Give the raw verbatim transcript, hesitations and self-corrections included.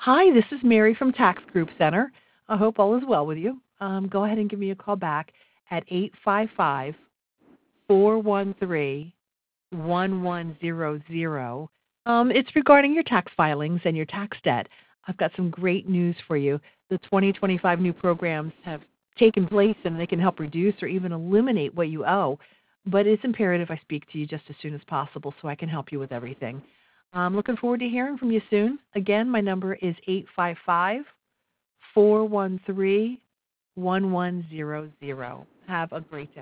Hi, this is Mary from Tax Group Center. I hope all is well with you. Um, go ahead and give me a call back at eight five five, four one three, one one zero zero. Um, it's regarding your tax filings and your tax debt. I've got some great news for you. The twenty twenty-five new programs have taken place and they can help reduce or even eliminate what you owe. But it's imperative I speak to you just as soon as possible so I can help you with everything. I'm looking forward to hearing from you soon. Again, my number is eight five five, four one three, one one zero zero. Have a great day.